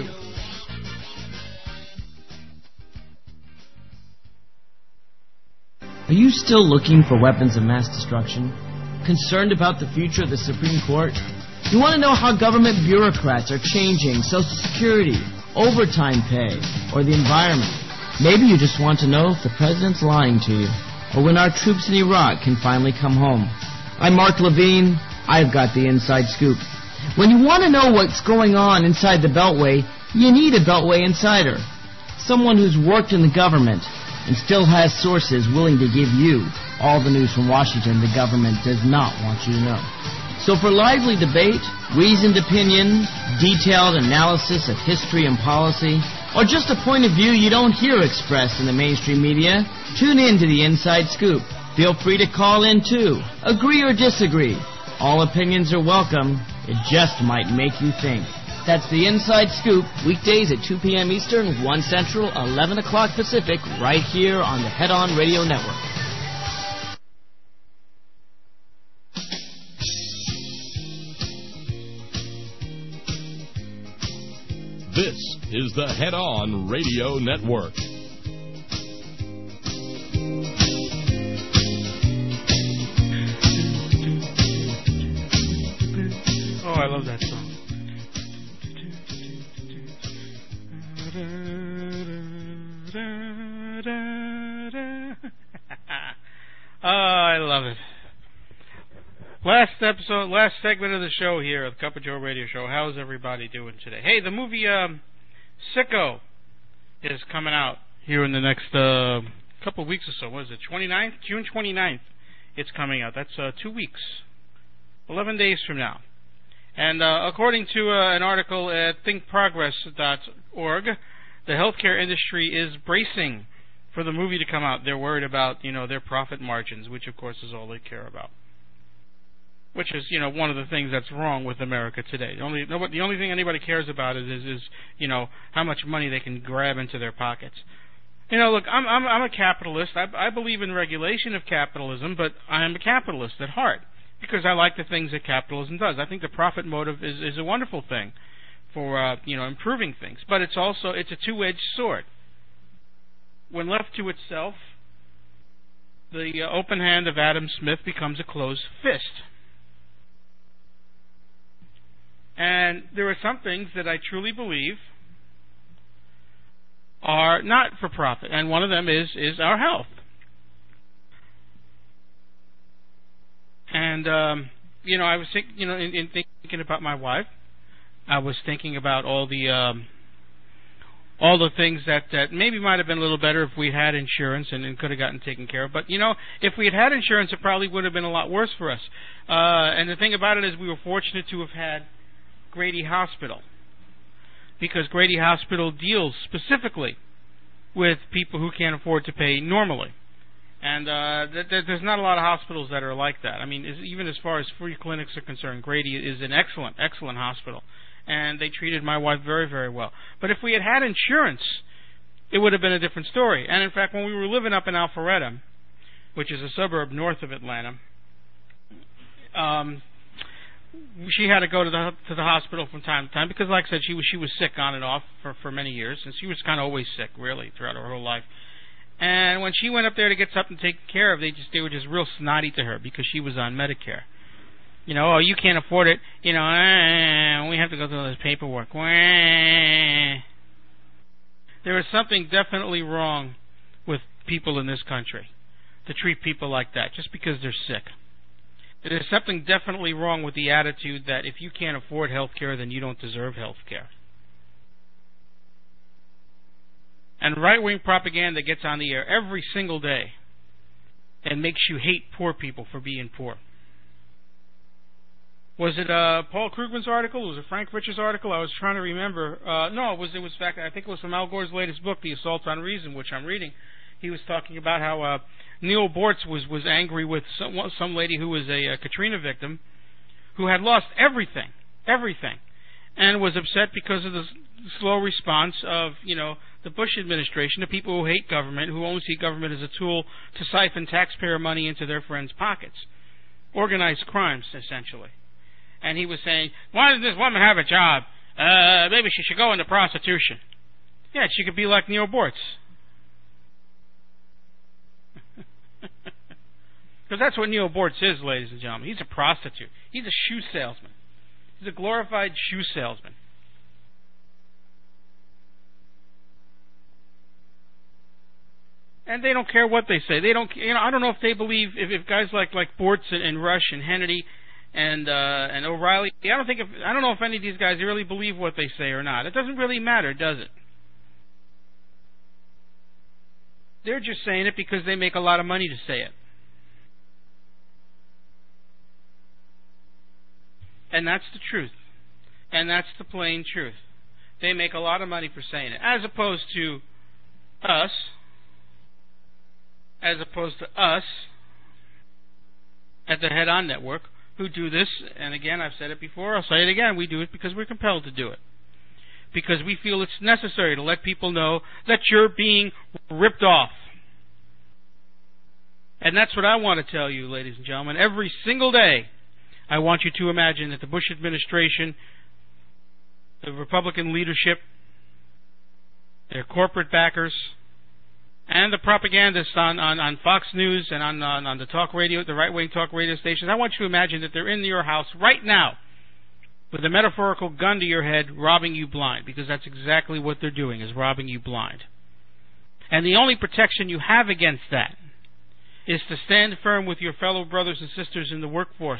Are you still looking for weapons of mass destruction? Concerned about the future of the Supreme Court? You want to know how government bureaucrats are changing Social Security, overtime pay, or the environment? Maybe you just want to know if the president's lying to you, or when our troops in Iraq can finally come home. I'm Mark Levine. I've got the inside scoop. When you want to know what's going on inside the Beltway, you need a Beltway insider. Someone who's worked in the government and still has sources willing to give you all the news from Washington the government does not want you to know. So for lively debate, reasoned opinion, detailed analysis of history and policy, or just a point of view you don't hear expressed in the mainstream media, tune in to the Inside Scoop. Feel free to call in, too. Agree or disagree. All opinions are welcome. It just might make you think. That's the Inside Scoop, weekdays at 2 p.m. Eastern, 1 Central, 11 o'clock Pacific, right here on the Head On Radio Network. This is the Head On Radio Network. Oh, I love that song. Oh, I love it. Last segment of the show here, the Cup of Joe radio show. How's everybody doing today? Hey, the movie Sicko is coming out here in the next couple of weeks or so. What is it, 29th? June 29th it's coming out. That's 2 weeks. 11 days from now. And according to an article at thinkprogress.org, the healthcare industry is bracing for the movie to come out. They're worried about, their profit margins, which of course is all they care about. Which is, one of the things that's wrong with America today. The only thing anybody cares about is how much money they can grab into their pockets. Look, I'm a capitalist. I believe in regulation of capitalism, but I am a capitalist at heart because I like the things that capitalism does. I think the profit motive is a wonderful thing for improving things, but it's a two-edged sword. When left to itself, the open hand of Adam Smith becomes a closed fist. And there are some things that I truly believe are not for profit, and one of them is our health. And I was in thinking about my wife. I was thinking about all the things that maybe might have been a little better if we had insurance and could have gotten taken care of. But if we had insurance, it probably would have been a lot worse for us. And the thing about it is, we were fortunate to have had Grady Hospital, because Grady Hospital deals specifically with people who can't afford to pay normally. And there's not a lot of hospitals that are like that. I mean, even as far as free clinics are concerned, Grady is an excellent hospital. And they treated my wife very, very well. But if we had insurance, it would have been a different story. And in fact, when we were living up in Alpharetta, which is a suburb north of Atlanta, she had to go to the hospital from time to time because, like I said, she was sick on and off for many years, and she was kind of always sick, really, throughout her whole life. And when she went up there to get something taken care of, they were just real snotty to her because she was on Medicare. You know, oh, you can't afford it. You know, we have to go through all this paperwork. There is something definitely wrong with people in this country to treat people like that just because they're sick. There is something definitely wrong with the attitude that if you can't afford health care, then you don't deserve health care. And right-wing propaganda gets on the air every single day and makes you hate poor people for being poor. Was it Paul Krugman's article? Was it Frank Rich's article? I was trying to remember. No, it was fact. I think it was from Al Gore's latest book, The Assault on Reason, which I'm reading. He was talking about how Neil Bortz was angry with some lady who was a Katrina victim who had lost everything, and was upset because of the slow response of, the Bush administration, the people who hate government, who only see government as a tool to siphon taxpayer money into their friends' pockets. Organized crimes, essentially. And he was saying, why does this woman have a job? Maybe she should go into prostitution. Yeah, she could be like Neil Bortz. Because that's what Neil Bortz is, ladies and gentlemen. He's a prostitute. He's a shoe salesman. He's a glorified shoe salesman. And they don't care what they say. They don't. I don't know if they believe if guys like Bortz and Rush and Hannity and O'Reilly. I don't know if any of these guys really believe what they say or not. It doesn't really matter, does it? They're just saying it because they make a lot of money to say it. And that's the truth. And that's the plain truth. They make a lot of money for saying it. As opposed to us at the Head On Network, who do this, and again, I've said it before, I'll say it again, we do it because we're compelled to do it. Because we feel it's necessary to let people know that you're being ripped off. And that's what I want to tell you, ladies and gentlemen. Every single day, I want you to imagine that the Bush administration, the Republican leadership, their corporate backers, and the propagandists on Fox News and on the talk radio, the right-wing talk radio stations, I want you to imagine that they're in your house right now with a metaphorical gun to your head, robbing you blind, because that's exactly what they're doing, is robbing you blind. And the only protection you have against that is to stand firm with your fellow brothers and sisters in the workforce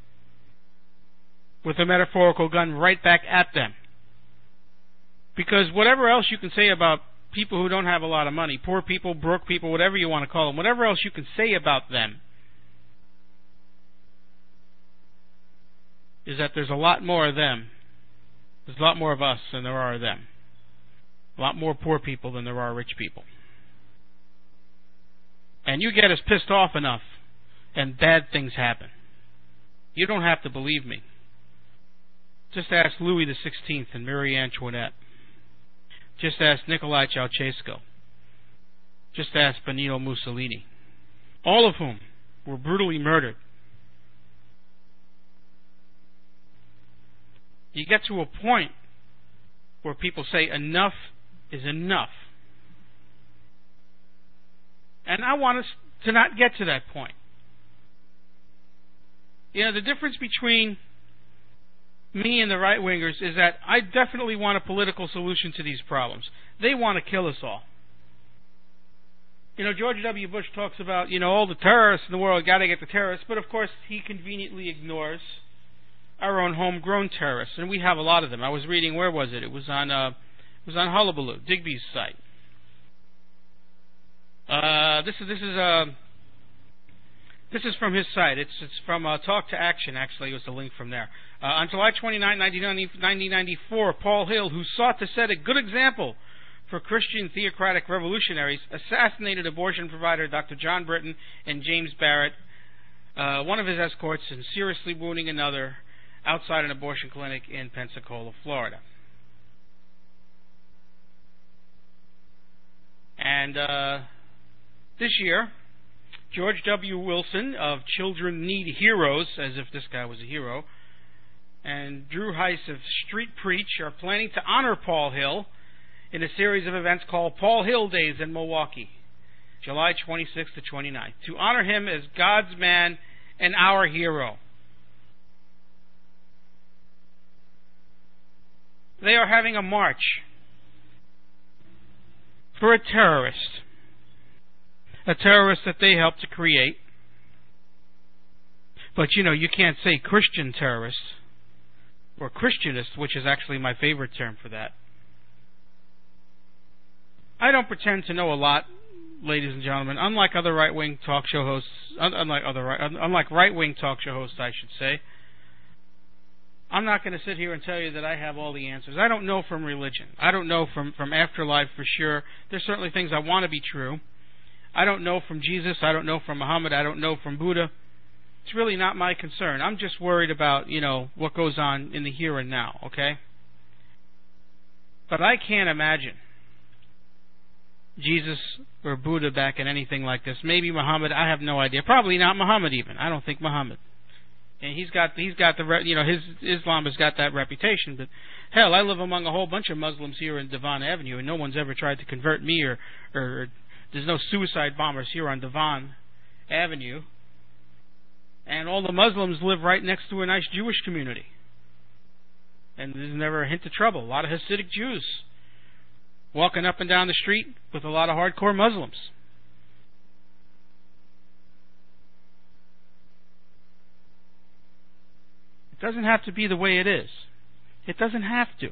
with a metaphorical gun right back at them. Because whatever else you can say about people who don't have a lot of money, poor people, broke people, whatever you want to call them, whatever else you can say about them, is that there's a lot more of them. There's a lot more of us than there are of them. A lot more poor people than there are rich people. And you get us pissed off enough, and bad things happen. You don't have to believe me. Just ask Louis XVI and Marie Antoinette. Just ask Nikolai Ceausescu. Just ask Benito Mussolini. All of whom were brutally murdered. You get to a point where people say enough is enough. And I want us to not get to that point. The difference between me and the right-wingers is that I definitely want a political solution to these problems. They want to kill us all. George W. Bush talks about, all the terrorists in the world, got to get the terrorists, but of course he conveniently ignores our own homegrown terrorists, and we have a lot of them. I was reading, where was it? It was on Hullabaloo, Digby's site. This is from his site. It's from Talk to Action, actually. It was the link from there. On July 29, 1994, Paul Hill, who sought to set a good example for Christian theocratic revolutionaries, assassinated abortion provider Dr. John Britton and James Barrett, one of his escorts, and seriously wounding another outside an abortion clinic in Pensacola, Florida. And this year, George W. Wilson of Children Need Heroes, as if this guy was a hero, and Drew Heiss of Street Preach are planning to honor Paul Hill in a series of events called Paul Hill Days in Milwaukee, July 26th to 29th, to honor him as God's man and our hero. They are having a march for a terrorist that they helped to create. But you can't say Christian terrorist or Christianist, which is actually my favorite term for that. I don't pretend to know a lot, ladies and gentlemen. Unlike other right-wing talk show hosts, unlike right-wing talk show hosts, I should say, I'm not going to sit here and tell you that I have all the answers. I don't know from religion. I don't know from afterlife for sure. There's certainly things I want to be true. I don't know from Jesus. I don't know from Muhammad. I don't know from Buddha. It's really not my concern. I'm just worried about, what goes on in the here and now, okay? But I can't imagine Jesus or Buddha back in anything like this. Maybe Muhammad. I have no idea. Probably not Muhammad even. I don't think Muhammad. And he's got the his Islam has got that reputation. But hell, I live among a whole bunch of Muslims here in Devon Avenue, and no one's ever tried to convert me, or there's no suicide bombers here on Devon Avenue. And all the Muslims live right next to a nice Jewish community, and there's never a hint of trouble. A lot of Hasidic Jews walking up and down the street with a lot of hardcore Muslims. It doesn't have to be the way it is. It doesn't have to.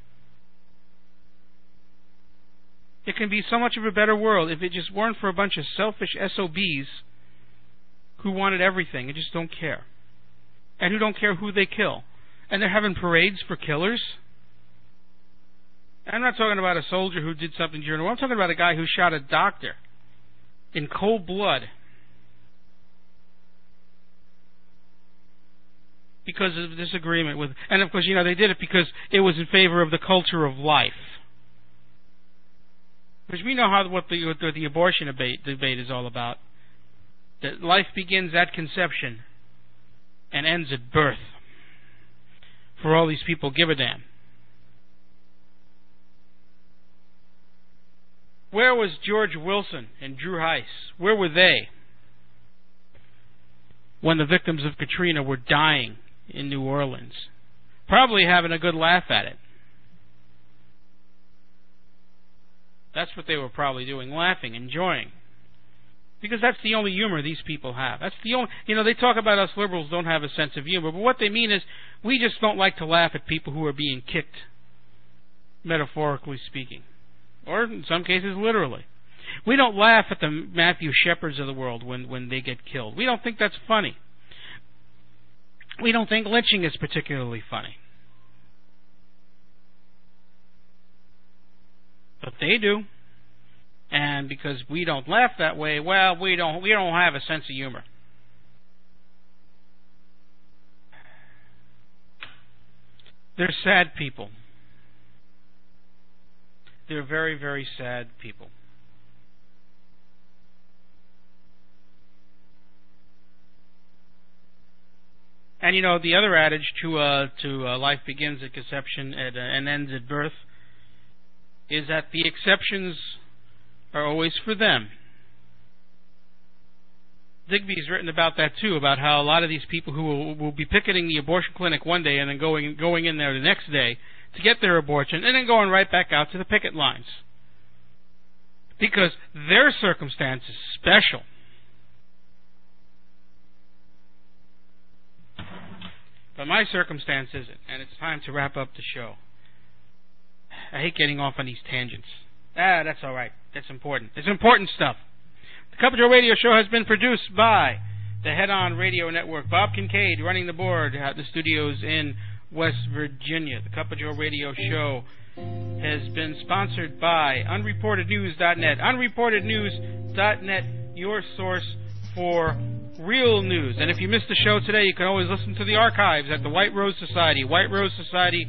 It can be so much of a better world if it just weren't for a bunch of selfish SOBs who wanted everything and just don't care. And who don't care who they kill. And they're having parades for killers. I'm not talking about a soldier who did something during the war. I'm talking about a guy who shot a doctor in cold blood because of disagreement with, and of course, they did it because it was in favor of the culture of life. Because we know what the abortion debate is all about. That life begins at conception and ends at birth. For all these people give a damn. Where was George Wilson and Drew Heiss? Where were they when the victims of Katrina were dying in New Orleans? Probably having a good laugh at it. That's what they were probably doing, laughing, enjoying. Because that's the only humor these people have. That's the only, they talk about us liberals don't have a sense of humor, but what they mean is we just don't like to laugh at people who are being kicked, metaphorically speaking. Or in some cases, literally. We don't laugh at the Matthew Shepards of the world when they get killed. We don't think that's funny. We don't think lynching is particularly funny. But they do. And because we don't laugh that way, well, we don't have a sense of humor. They're sad people. They're very, very sad people. And the other adage to life begins at conception and ends at birth is that the exceptions are always for them. Digby's written about that too, about how a lot of these people who will be picketing the abortion clinic one day and then going in there the next day to get their abortion and then going right back out to the picket lines. Because their circumstance is special. But my circumstance isn't, and it's time to wrap up the show. I hate getting off on these tangents. That's all right. That's important. It's important stuff. The Cup of Joe Radio Show has been produced by the Head On Radio Network. Bob Kincaid running the board at the studios in West Virginia. The Cup of Joe Radio Show has been sponsored by UnreportedNews.net. UnreportedNews.net, your source for real news. And if you missed the show today, you can always listen to the archives at the White Rose Society,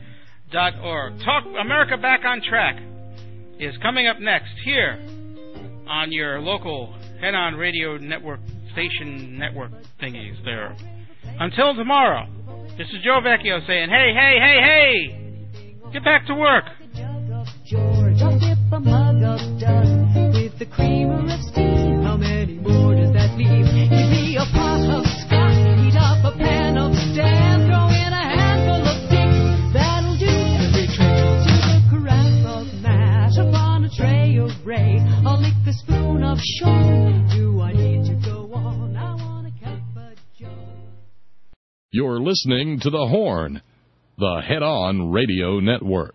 whiterosesociety.org. Talk America Back on Track is coming up next here on your local head-on radio network station network thingies there. Until tomorrow, this is Joe Vecchio saying, hey, hey, hey, hey, get back to work. George, I'll dip a mug of dust with the creamer of steam. How many more does that leave? Give me a pot of scotch, heat up a pan of stand, throw in a handful of sticks, that'll do. Every trail to the carafe of mash upon a tray of ray. I'll lick the spoon of sugar. Do I need to go on? I want a cup of Joe. You're listening to The Horn, the head-on radio network.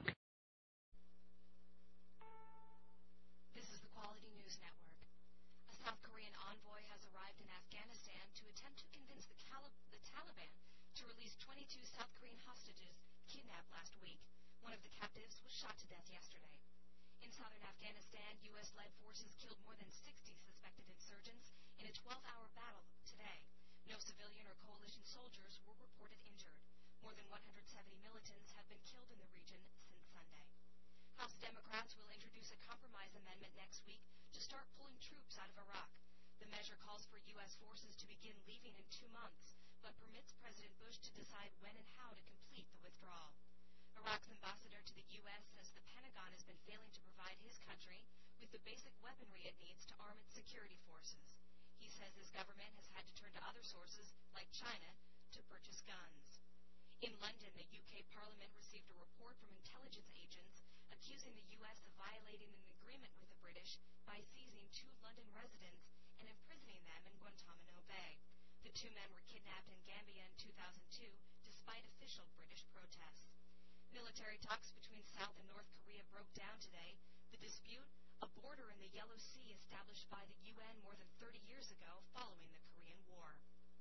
Military talks between South and North Korea broke down today. The dispute, a border in the Yellow Sea established by the UN more than 30 years ago following the Korean War.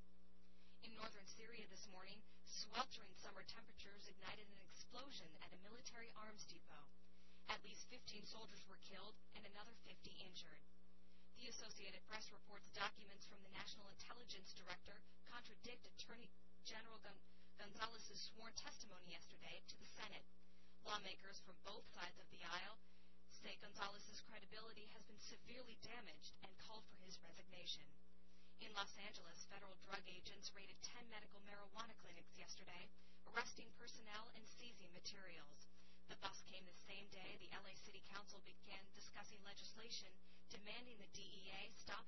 In northern Syria this morning, sweltering summer temperatures ignited an explosion at a military arms depot. At least 15 soldiers were killed and another 50 injured. The Associated Press reports documents from the National Intelligence Director contradict Attorney General Gonzalez's sworn testimony yesterday to the Senate. Lawmakers from both sides of the aisle say Gonzalez's credibility has been severely damaged and called for his resignation. In Los Angeles, federal drug agents raided 10 medical marijuana clinics yesterday, arresting personnel and seizing materials. The bust came the same day the LA City Council began discussing legislation demanding the DEA stop